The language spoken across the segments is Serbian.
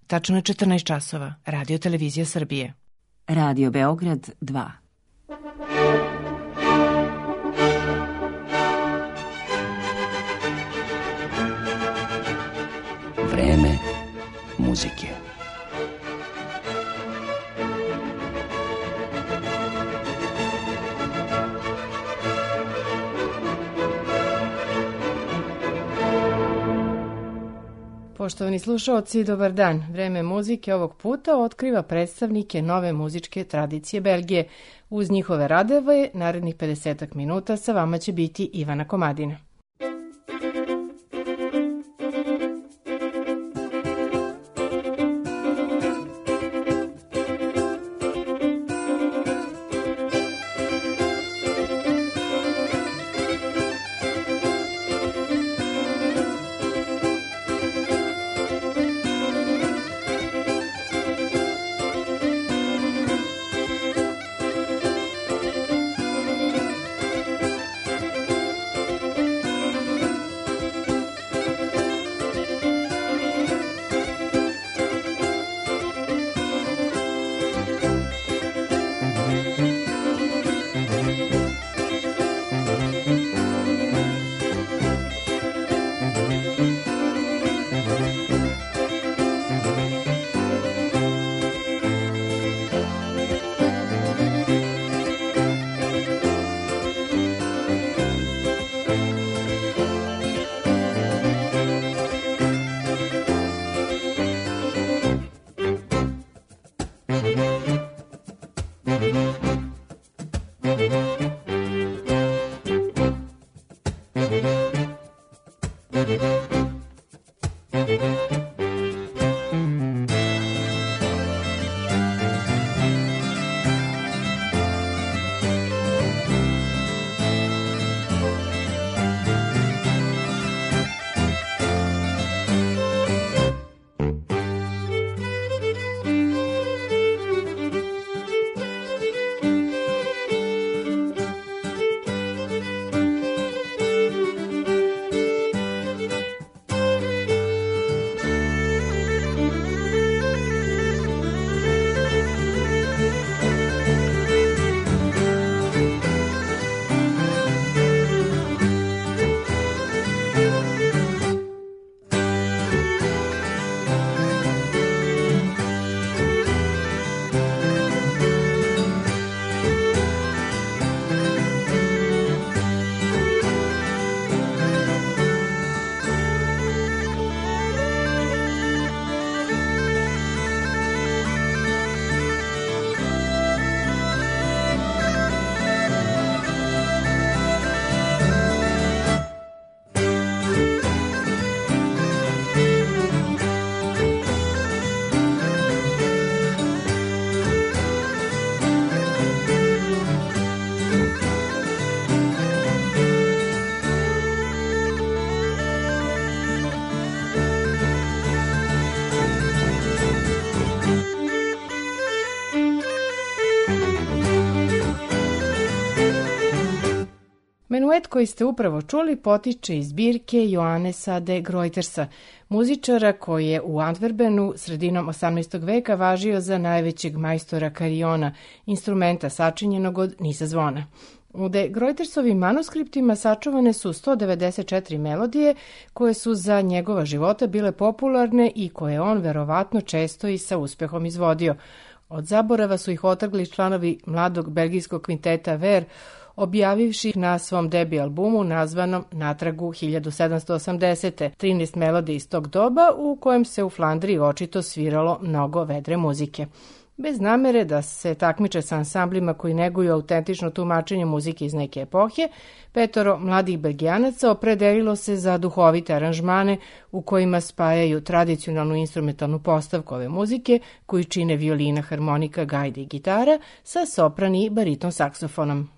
Tačno je 14 časova. Radio Televizija Srbije. Radio Beograd 2. Vreme muzike. Poštovani slušaoci, dobar dan. Vreme muzike ovog puta otkriva predstavnike nove muzičke tradicije Belgije. Uz njihove radove, narednih 50 minuta sa vama će biti Ivana Komadina. Menuet koji ste upravo čuli potiče iz zbirke Johannesa de Gruytersa, muzičara koji je u Antwerpenu sredinom 18. veka važio za najvećeg majstora kariona, instrumenta sačinjenog od nisa zvona. U de Gruytersovim manuskriptima sačuvane su 194 melodije koje su za njegova života bile popularne i koje on verovatno često i sa uspehom izvodio. Od zaborava su ih otrgli članovi mladog belgijskog kvinteta Ver, objavivši na svom debi albumu nazvanom Natragu 1780. 13 melodija iz tog doba u kojem se u Flandriji očito sviralo mnogo vedre muzike. Bez namere da se takmiče sa ansamblima koji neguju autentično tumačenje muzike iz neke epohe, 5 mladih Belgijanaca opredelilo se za duhovite aranžmane u kojima spajaju tradicionalnu instrumentalnu postavku ove muzike koju čine violina, harmonika, gajde i gitara sa soprani i bariton saksofonom.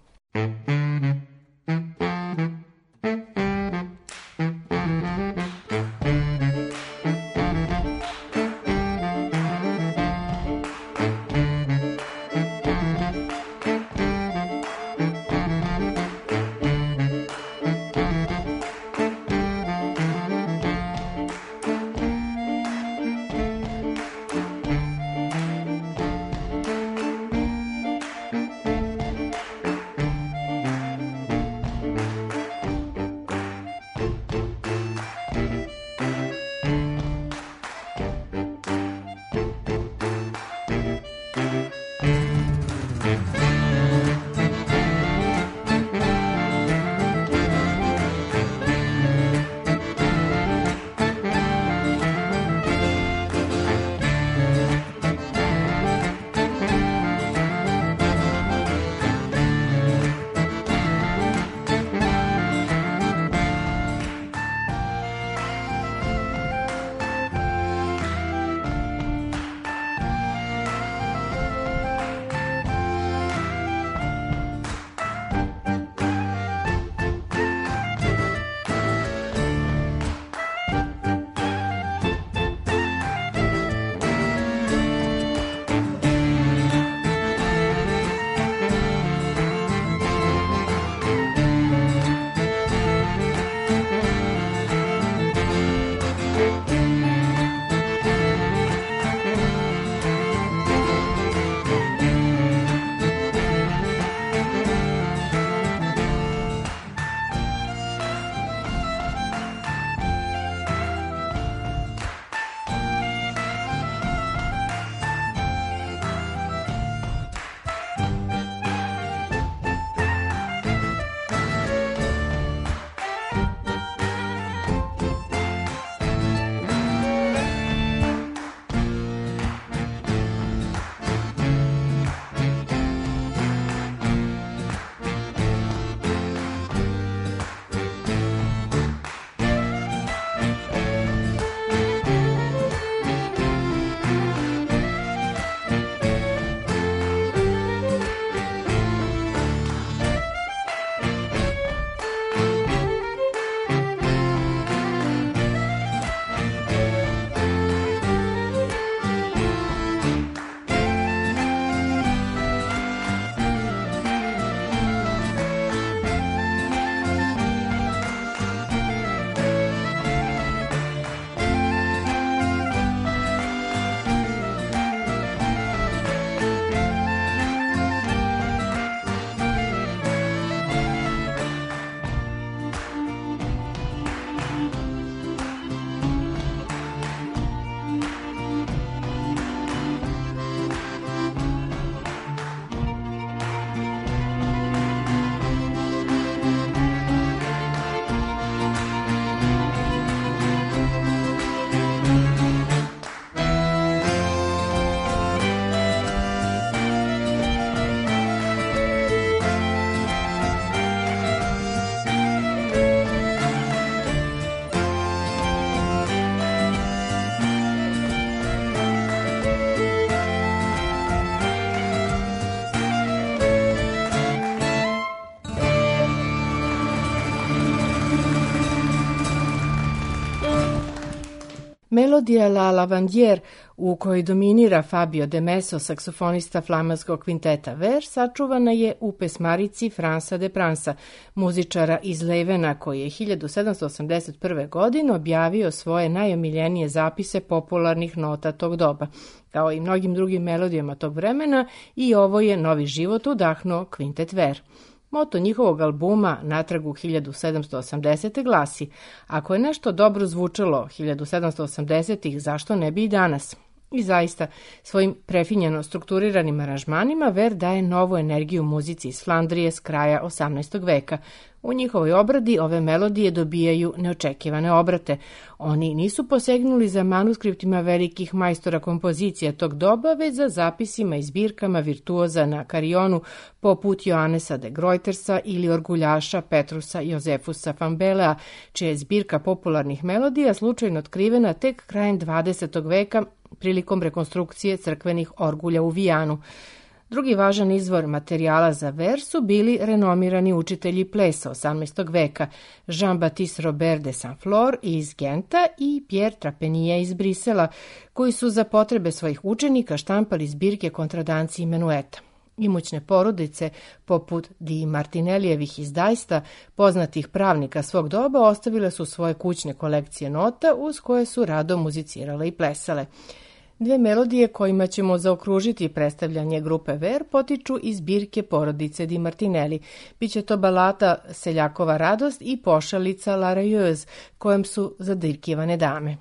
Melodija La Lavandière, u kojoj dominira Fabio De Meso, saksofonista flamanskog kvinteta Ver, sačuvana je u pesmarici Fransa de Pransa, muzičara iz Levena, koji je 1781. godine objavio svoje najomiljenije zapise popularnih nota tog doba. Kao i mnogim drugim melodijama tog vremena, i ovo je novi život udahnuo kvintet Ver. Moto njihovog albuma Natrag u 1780. glasi: ako je nešto dobro zvučalo 1780-ih, zašto ne bi i danas? I zaista, svojim prefinjeno strukturiranim aranžmanima Ver daje novu energiju muzici iz Flandrije s kraja 18. veka. U njihovoj obradi ove melodije dobijaju neočekivane obrate. Oni nisu posegnuli za manuskriptima velikih majstora kompozicija tog doba, već za zapisima i zbirkama virtuoza na karionu poput Johannesa de Gruytersa ili orguljaša Petrusa Josefusa van Belea, čija je zbirka popularnih melodija slučajno otkrivena tek krajem 20. veka prilikom rekonstrukcije crkvenih orgulja u Vijanu. Drugi važan izvor materijala za Ver su bili renomirani učitelji plesa 18. veka, Jean-Baptiste Robert de Saint-Flour iz Genta i Pierre Trapenier iz Brisela, koji su za potrebe svojih učenika štampali zbirke kontradanci i menueta. Imućne porodice, poput Di Martinelijevih iz Dajsta, poznatih pravnika svog doba, ostavile su svoje kućne kolekcije nota uz koje su rado muzicirale i plesale. Dve melodije kojima ćemo zaokružiti predstavljanje grupe Ver potiču iz zbirke porodice Di Martinelli. Biće to balata Seljakova radost i pošalica La Railleuse, kojom su zadirkivane dame.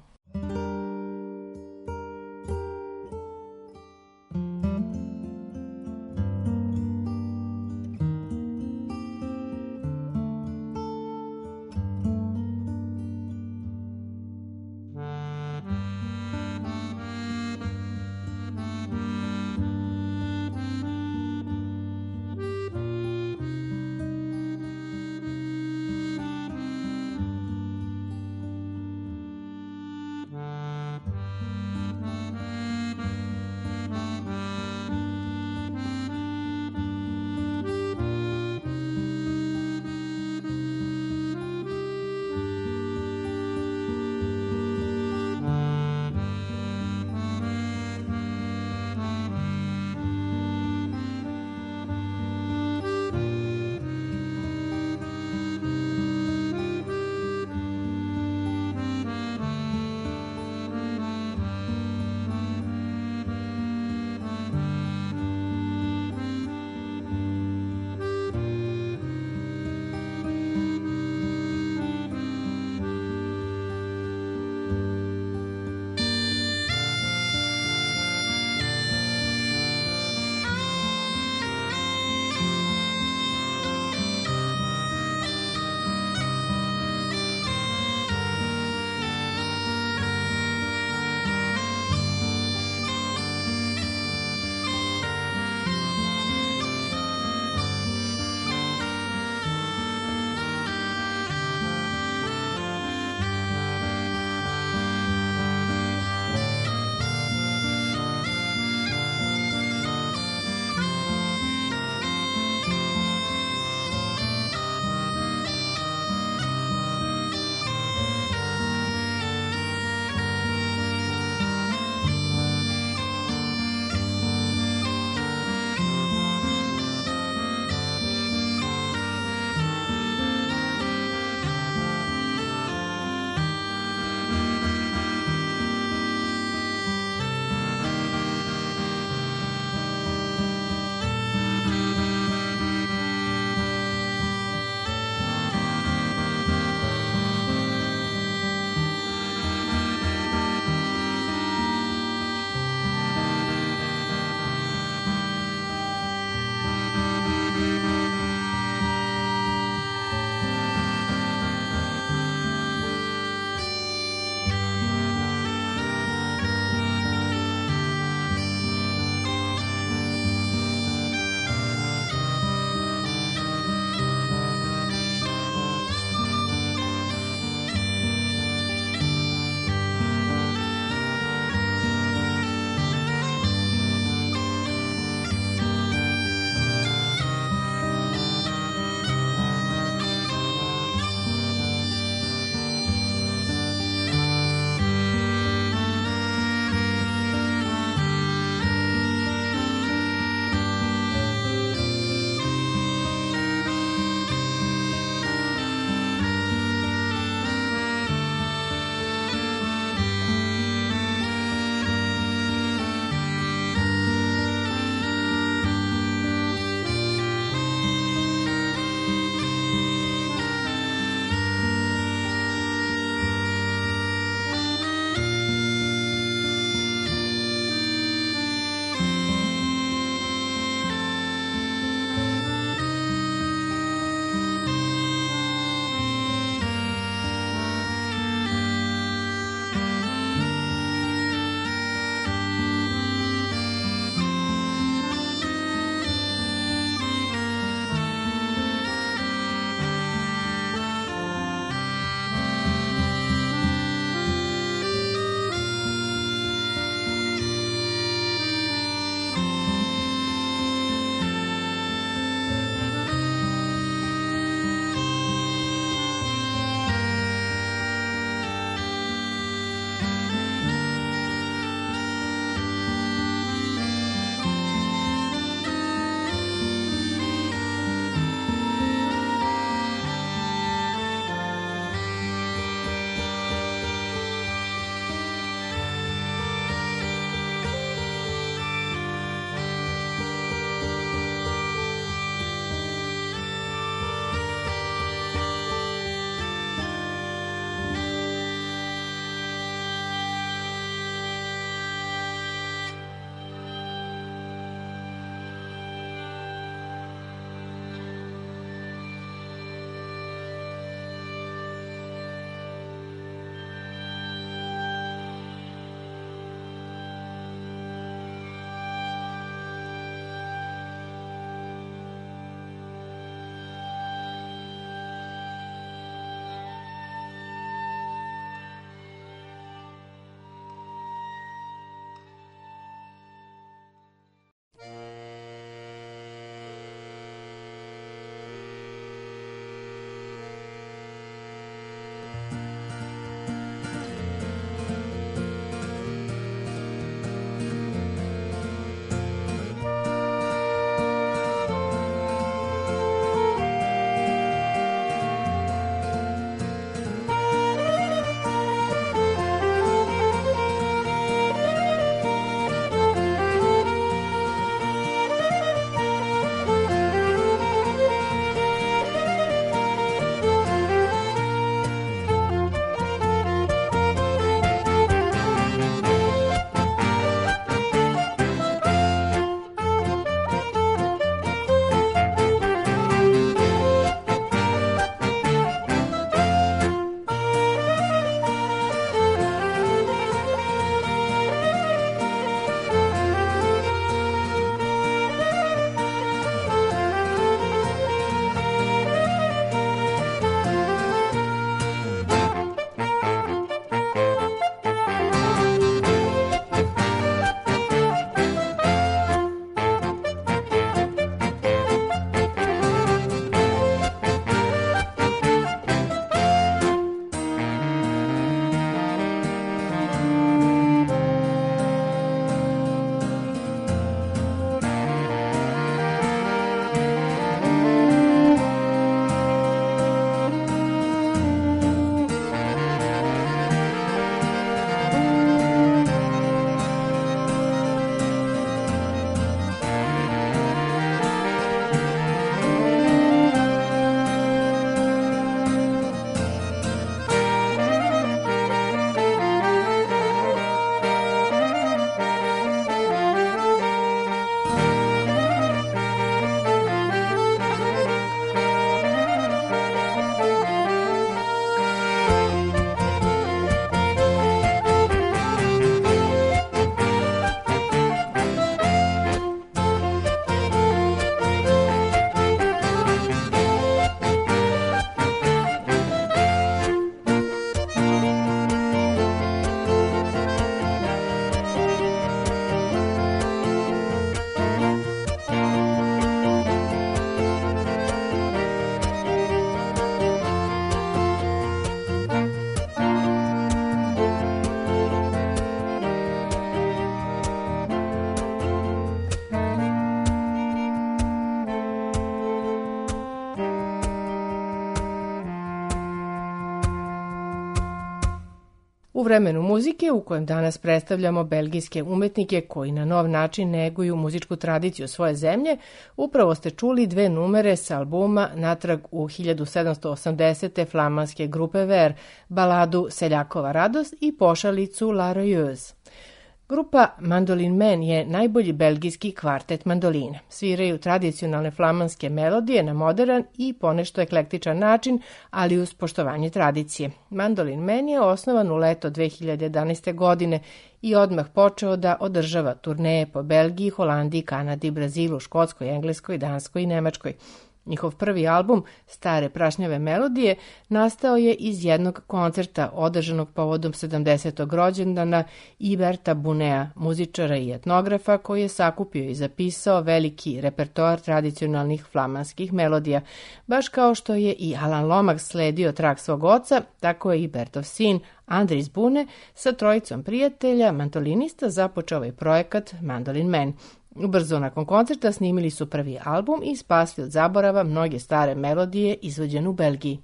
U vremenu muzike u kojem danas predstavljamo belgijske umetnike koji na nov način neguju muzičku tradiciju svoje zemlje, upravo ste čuli dve numere sa albuma natrag u 1780. flamanske grupe Ver, baladu Seljakova radost i pošalicu La Royeuse. Grupa Mandolin Men je najbolji belgijski kvartet mandoline. Sviraju tradicionalne flamanske melodije na modern i ponešto eklektičan način, ali uz poštovanje tradicije. Mandolin Men je osnovan u leto 2011. godine i odmah počeo da održava turneje po Belgiji, Holandiji, Kanadi, Brazilu, Škotskoj, Engleskoj, Danskoj i Nemačkoj. Njihov prvi album, Stare prašnjave melodije, nastao je iz jednog koncerta održanog povodom 70. rođendana Iberta Bunea, muzičara i etnografa koji je sakupio i zapisao veliki repertoar tradicionalnih flamanskih melodija. Baš kao što je i Alan Lomax sledio trag svog oca, tako je i Bertov sin Andris Bune sa trojicom prijatelja, mandolinista, započeo ovaj projekat Mandolin Men. Ubrzo nakon koncerta snimili su prvi album i spasli od zaborava mnoge stare melodije izvođene u Belgiji.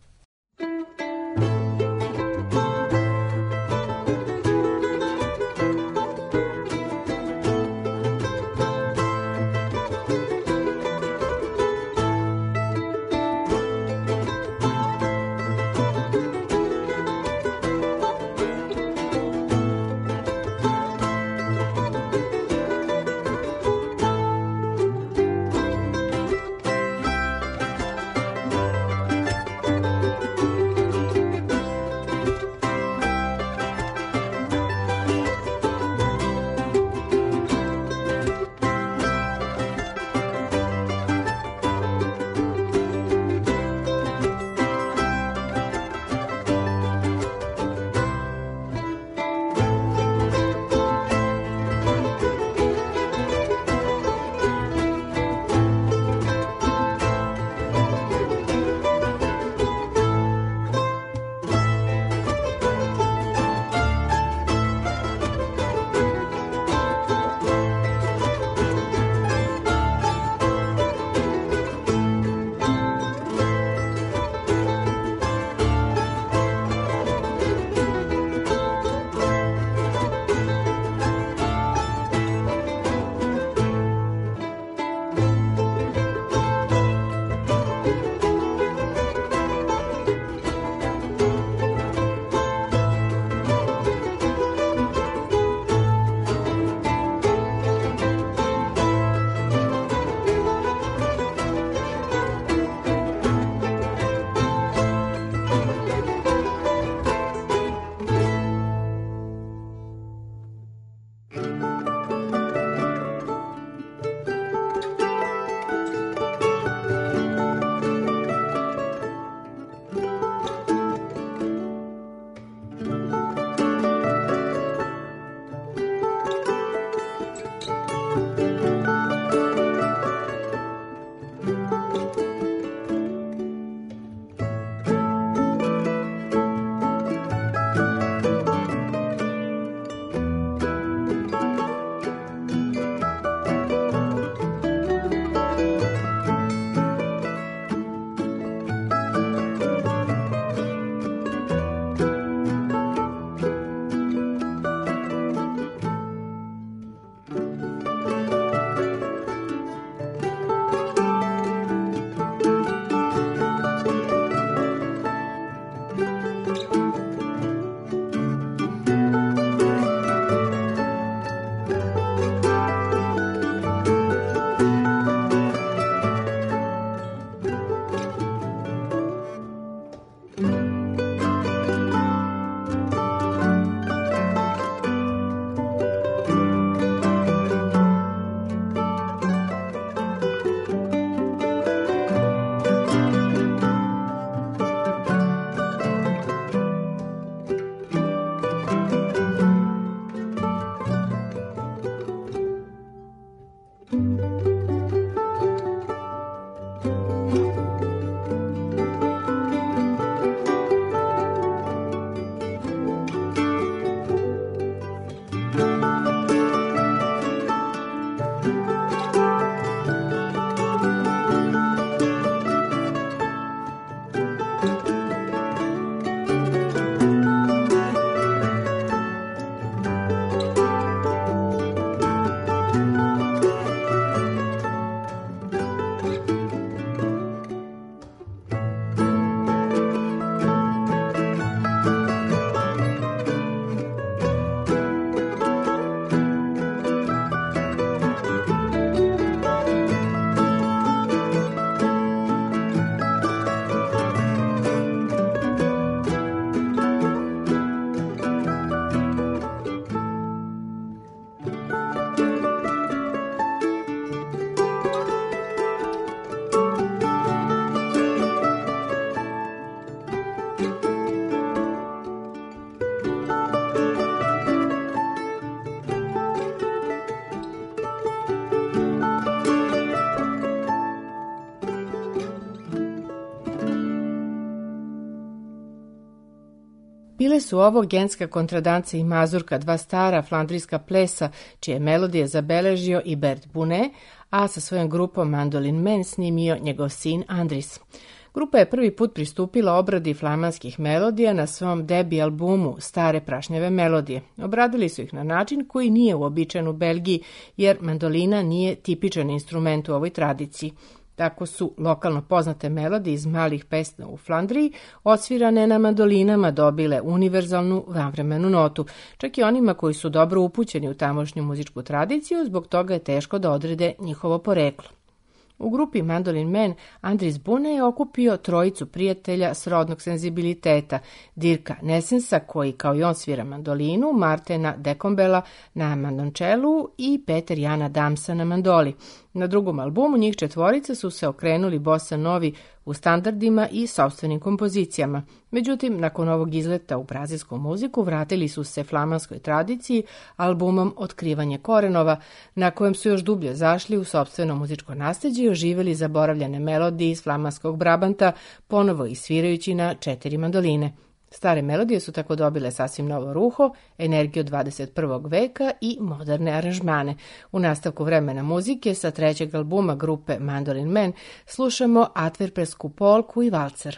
Bile su ovo genska kontradanca i mazurka, dva stara flandrijska plesa, čije melodije zabeležio i Bert Bune, a sa svojom grupom Mandolin Man snimio njegov sin Andris. Grupa je prvi put pristupila obradi flamanskih melodija na svom debi albumu Stare prašnjave melodije. Obradili su ih na način koji nije uobičajen u Belgiji, jer mandolina nije tipičan instrument u ovoj tradiciji. Tako su lokalno poznate melodije iz malih pesma u Flandriji, odsvirane na mandolinama, dobile univerzalnu vanvremenu notu. Čak i onima koji su dobro upućeni u tamošnju muzičku tradiciju, zbog toga je teško da odrede njihovo poreklo. U grupi Mandolin Man Andris Bune je okupio trojicu prijatelja srodnog senzibiliteta, Dirka Nessensa, koji kao i on svira mandolinu, Martena Dekombela na mandončelu i Peter Jana Damsa na mandoli. Na drugom albumu njih četvorica su se okrenuli bossa novi u standardima i sopstvenim kompozicijama. Međutim, nakon ovog izleta u brazilsku muziku vratili su se flamanskoj tradiciji albumom Otkrivanje korenova, na kojem su još dublje zašli u sopstveno muzičko nasleđe i oživjeli zaboravljene melodije iz flamanskog Brabanta, ponovo isvirajući na 4 mandoline. Stare melodije su tako dobile sasvim novo ruho, energiju 21. veka i moderne aranžmane. U nastavku vremena muzike sa trećeg albuma grupe Mandolin Man slušamo Antverpensku polku i valcer.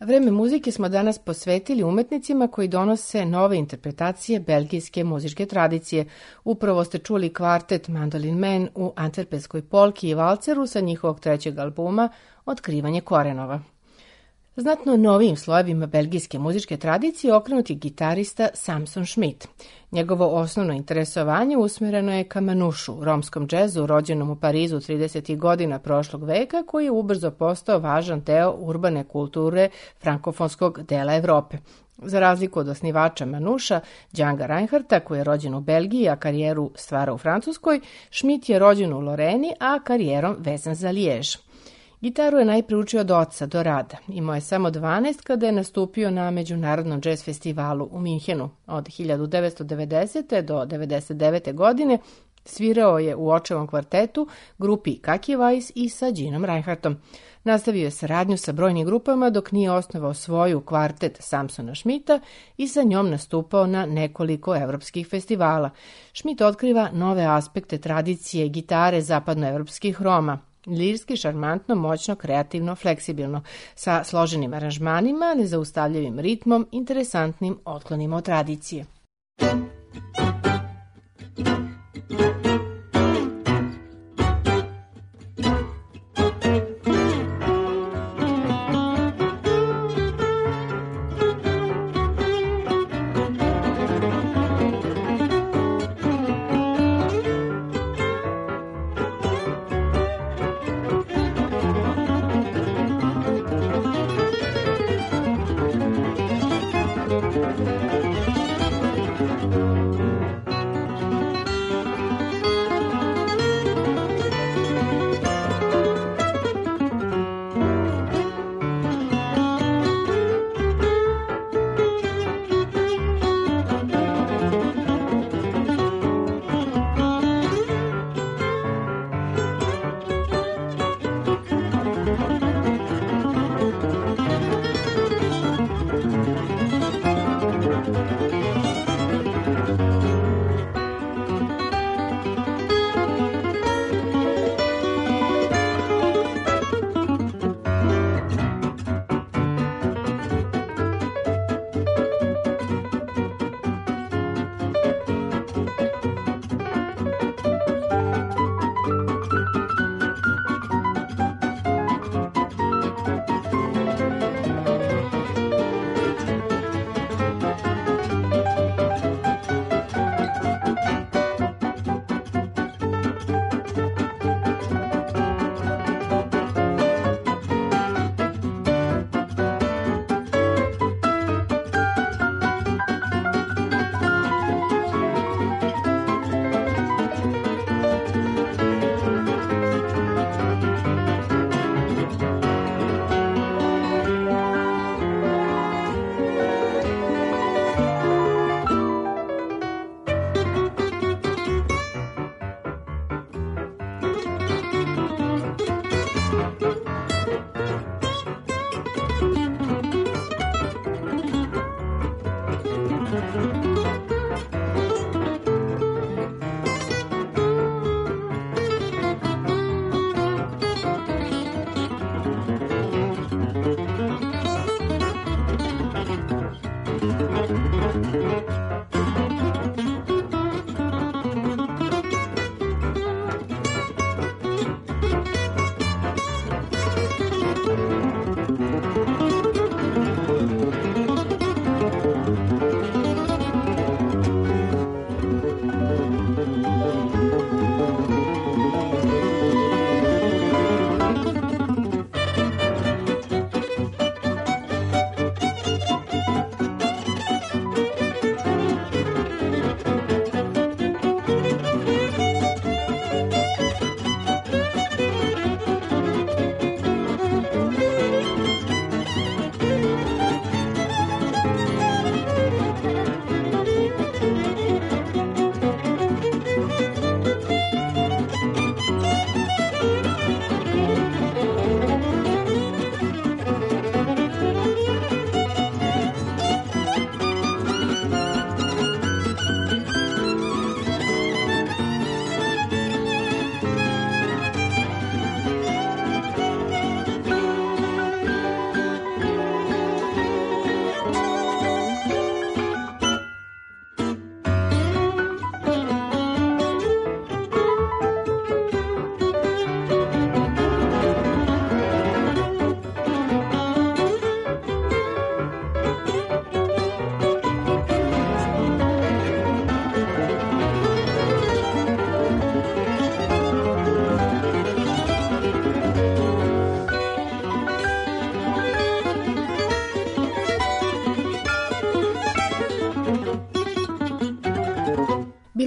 Vreme muzike smo danas posvetili umetnicima koji donose nove interpretacije belgijske muzičke tradicije. Upravo ste čuli kvartet Mandolin Man u antverpenskoj polki i valceru sa njihovog trećeg albuma Otkrivanje korenova. Znatno novijim slojevima belgijske muzičke tradicije okrenut je gitarista Samson Schmidt. Njegovo osnovno interesovanje usmjereno je ka manušu, romskom džezu rođenom u Parizu 30. godina prošlog veka, koji je ubrzo postao važan deo urbane kulture frankofonskog dela Evrope. Za razliku od osnivača manuša, Djanga Reinhardta, koji je rođen u Belgiji, a karijeru stvara u Francuskoj, Schmidt je rođen u Loreni, a karijerom vezan za Lijež. Gitaru je najpre učio od oca do rada. Imao je samo 12 kada je nastupio na Međunarodnom džez festivalu u Minhenu. Od 1990. do 1999. godine svirao je u očevom kvartetu, grupi Kaki Weiss i sa Ginom Reinhardtom. Nastavio je saradnju sa brojnim grupama dok nije osnovao svoju kvartet Samsona Schmidta i sa njom nastupao na nekoliko evropskih festivala. Schmidt otkriva nove aspekte tradicije gitare zapadnoevropskih Roma. Lirski, šarmantno, moćno, kreativno, fleksibilno, sa složenim aranžmanima, nezaustavljivim ritmom, interesantnim otklonima od tradicije.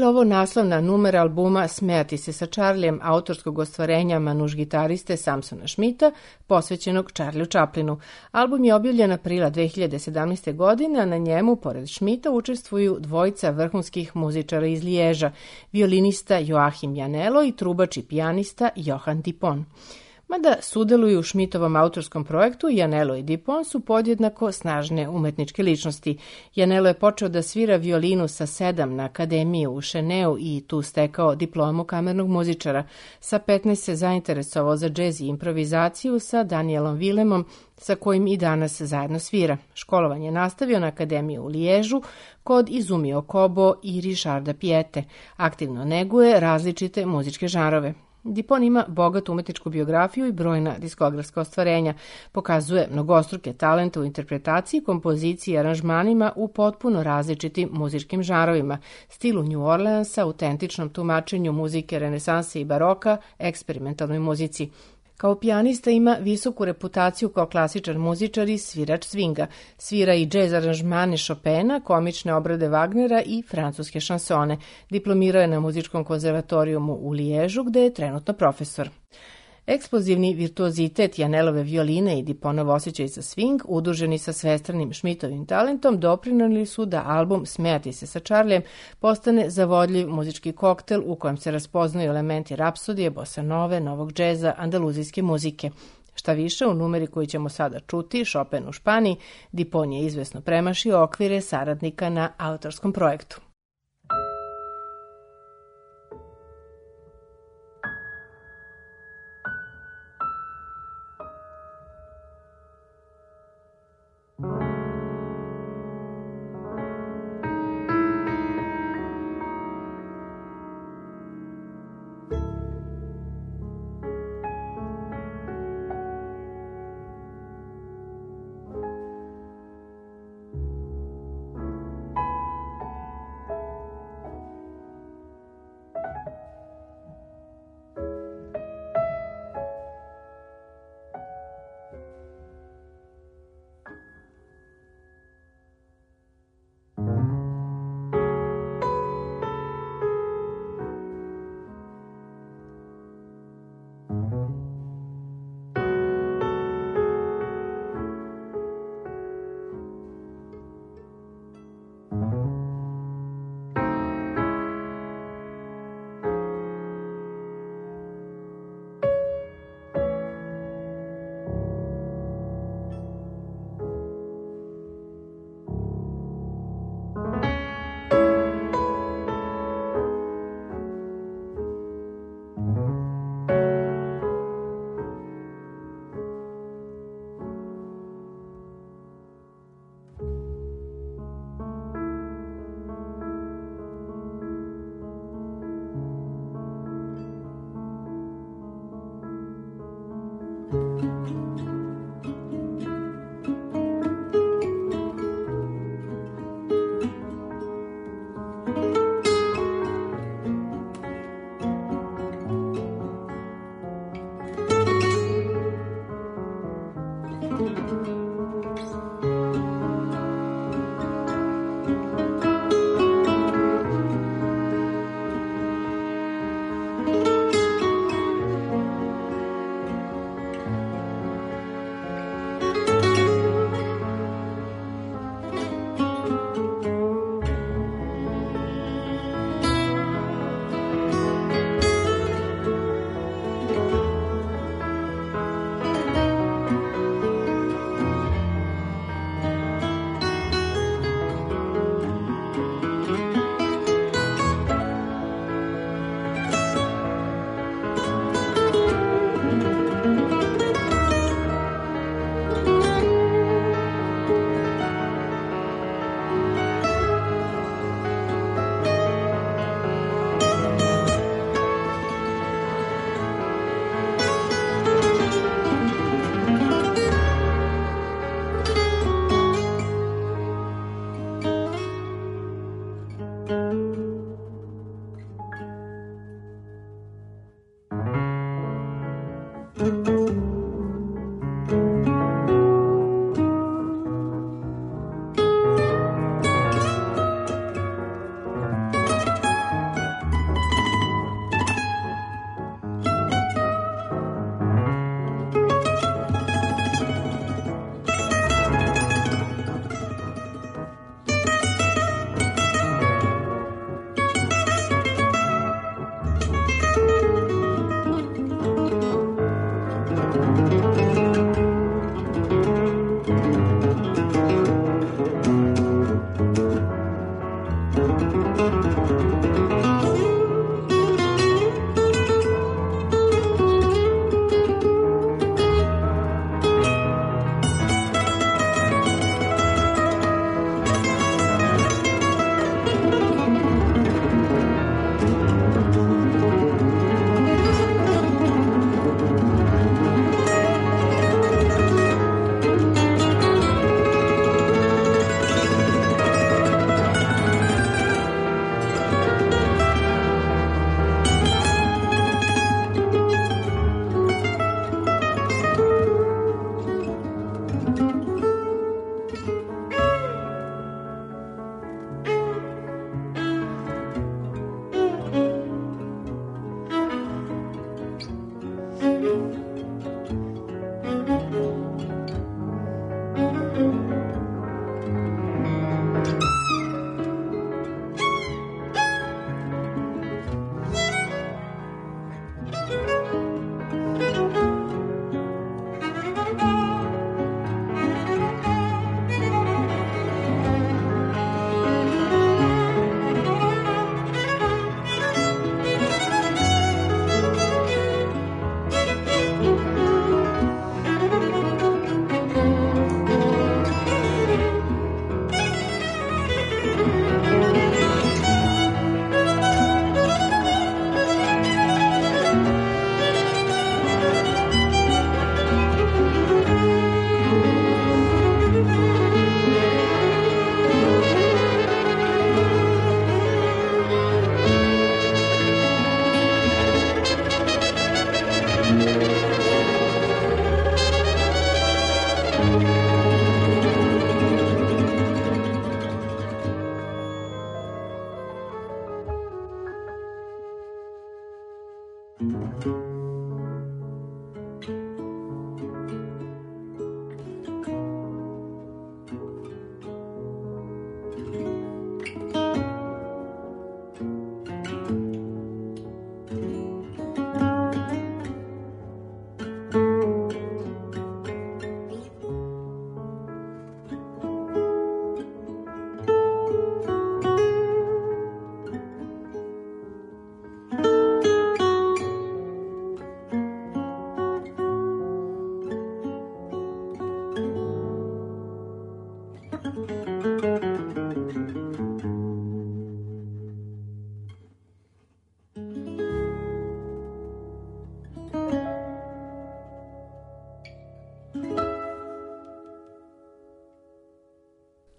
Bila ovo naslovna numera albuma Smejati se sa Charlijem, autorskog ostvarenja manuš gitariste Samsona Schmidta, posvećenog Charliju Chaplinu. Album je objavljen aprila 2017. godine, a na njemu, pored Schmidta, učestvuju dvojica vrhunskih muzičara iz Liježa, violinista Joachim Janelo i trubač i pijanista Johan Dipon. Mada sudeluju u Schmidtovom autorskom projektu, Janelo i Dipon su podjednako snažne umetničke ličnosti. Janelo je počeo da svira violinu sa 7 na akademiji u Šeneu i tu stekao diplomu kamernog muzičara. Sa 15 se zainteresovao za džez i improvizaciju sa Danielom Vilemom, sa kojim i danas zajedno svira. Školovanje nastavio na akademiji u Liježu kod Izumio Kobo i Richarda Piete. Aktivno neguje različite muzičke žanrove. Dipon ima bogatu umetničku biografiju i brojna diskografska ostvarenja. Pokazuje mnogostruke talente u interpretaciji, kompoziciji i aranžmanima u potpuno različitim muzičkim žanrovima, stilu New Orleansa, autentičnom tumačenju muzike renesanse i baroka, eksperimentalnoj muzici. Kao pijanista ima visoku reputaciju kao klasičan muzičar i svirač swinga. Svira i džez aranžmane Chopina, komične obrade Wagnera i francuske šansone. Diplomirao je na muzičkom konzervatorijumu u Liježu, gde je trenutno profesor. Eksplozivni virtuozitet Janelove violine i Diponov osjećaj za swing, udruženi sa svestranim Schmidtovim talentom, doprinijeli su da album Smejati se sa Charlijem postane zavodljiv muzički koktel u kojem se raspoznaju elementi rapsodije, bossa nove, novog džeza, andaluzijske muzike. Šta više, u numeri koju ćemo sada čuti, Chopin u Španiji, Dipon je izvesno premašio okvire saradnika na autorskom projektu.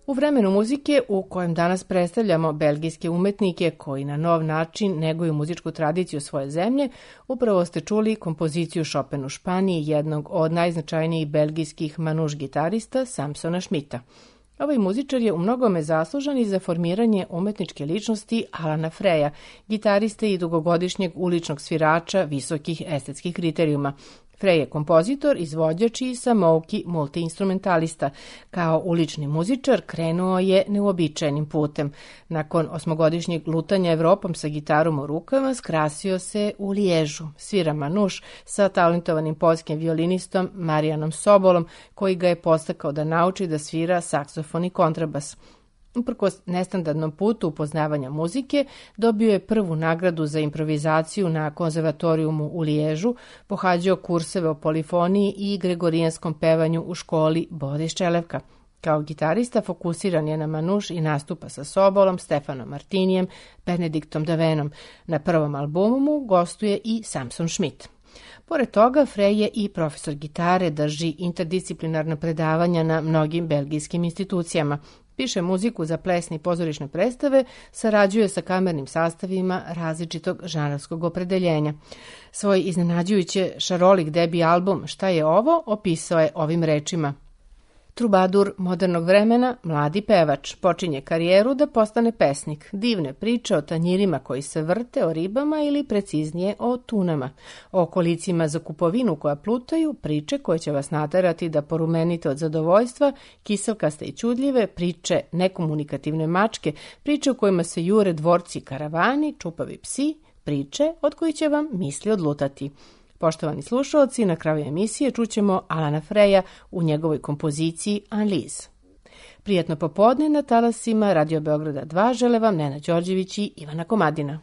U vremenu muzike u kojem danas predstavljamo belgijske umetnike koji na nov način neguju muzičku tradiciju svoje zemlje, upravo ste čuli kompoziciju Chopin u Španiji, jednog od najznačajnijih belgijskih manuš gitarista Samsona Schmidta. Ovaj muzičar je u mnogome zaslužan i za formiranje umetničke ličnosti Alana Freja, gitariste i dugogodišnjeg uličnog svirača visokih estetskih kriterijuma. Frey je kompozitor, izvođač i samouki multiinstrumentalista. Kao ulični muzičar krenuo je neuobičajenim putem. Nakon 8-godišnjeg lutanja Evropom sa gitarom u rukama, skrasio se u Liježu. Svira manuš sa talentovanim poljskim violinistom Marijanom Sobolom, koji ga je podstakao da nauči da svira saksofon i kontrabas. Uprkos nestandardnom putu upoznavanja muzike, dobio je prvu nagradu za improvizaciju na konzervatorijumu u Liježu, pohađao kurseve o polifoniji i gregorijanskom pevanju u školi Boris Čelevka. Kao gitarista fokusiran je na manuš i nastupa sa Sobolom, Stefanom Martinijem, Benediktom Davenom. Na prvom albumu mu gostuje i Samson Schmidt. Pored toga, Frey je i profesor gitare, drži interdisciplinarna predavanja na mnogim belgijskim institucijama. Piše muziku za plesne i pozorišne predstave, sarađuje sa kamernim sastavima različitog žanrovskog opredeljenja. Svoj iznenađujuće šarolik debi album Šta je ovo opisao je ovim rečima. Trubadur modernog vremena, mladi pevač, počinje karijeru da postane pesnik. Divne priče o tanjirima koji se vrte, o ribama ili preciznije o tunama. O kolicima za kupovinu koja plutaju, priče koje će vas naterati da porumenite od zadovoljstva, kiselkaste i čudljive, priče nekomunikativne mačke, priče u kojima se jure dvorci i karavani, čupavi psi, priče od kojih će vam misli odlutati. Poštovani slušalci, na kraju emisije čućemo Alana Freja u njegovoj kompoziciji Anliz. Prijatno popodne na talasima Radio Beograda 2 žele vam Nena Đorđević i Ivana Komadina.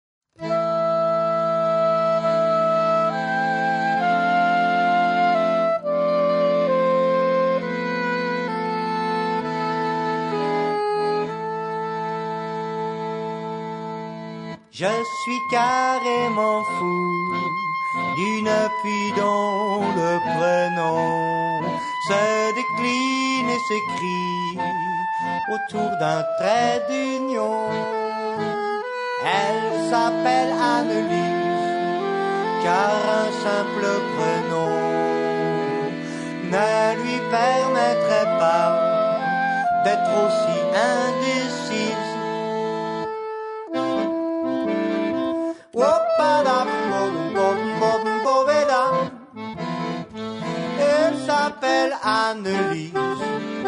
Je suis carrément fou d'une fille dont le prénom se décline et s'écrit autour d'un trait d'union. Elle s'appelle Annelise, car un simple prénom ne lui permettrait pas d'être aussi indécise. Elle s'appelle Annelise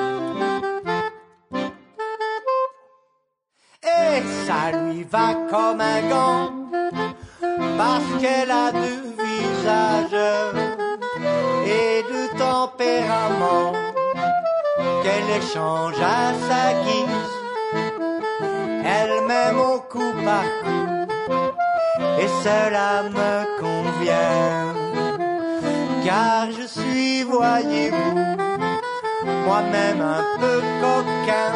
et ça lui va comme un gant parce qu'elle a deux visages et deux tempéraments qu'elle échange à sa guise. Elle m'aime au coup par coup et cela me convient, car je suis, voyez-vous, moi-même un peu coquin.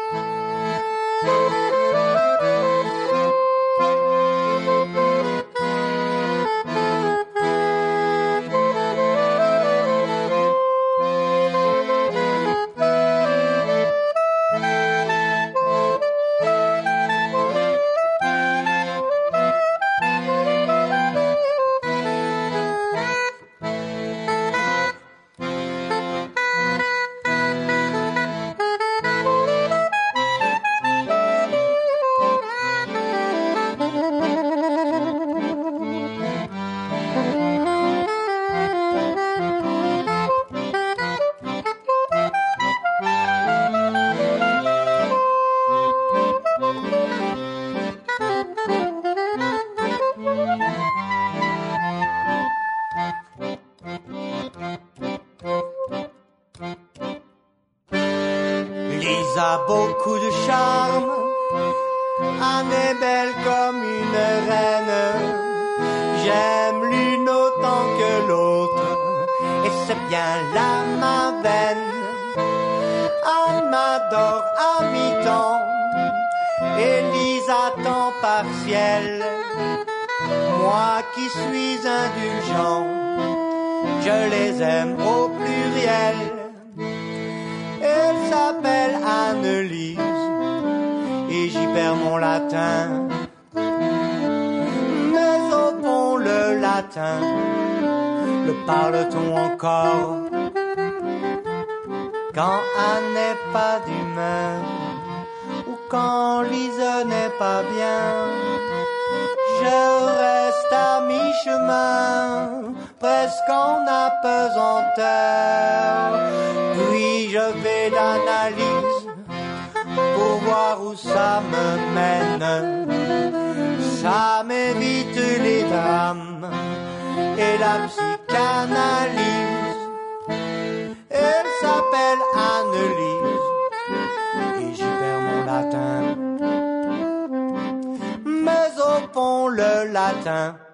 A beaucoup de charme, Anne est belle comme une reine. J'aime l'une autant que l'autre, et c'est bien là ma veine. Anne m'adore à mi-temps, Élise à temps partiel. Moi qui suis indulgent, je les aime au pluriel. Elle s'appelle Anne Annelise et j'y perds mon latin. Mais au fond le latin, le parle-t-on encore? Quand Anne n'est pas d'humeur ou quand Lise n'est pas bien, je reste à mi-chemin, presque en apesanteur. Puis je fais l'analyse pour voir où ça me mène. Ça m'évite les drames et la psychanalyse. Elle s'appelle Annelise et j'y perds mon latin. Mais au fond le latin,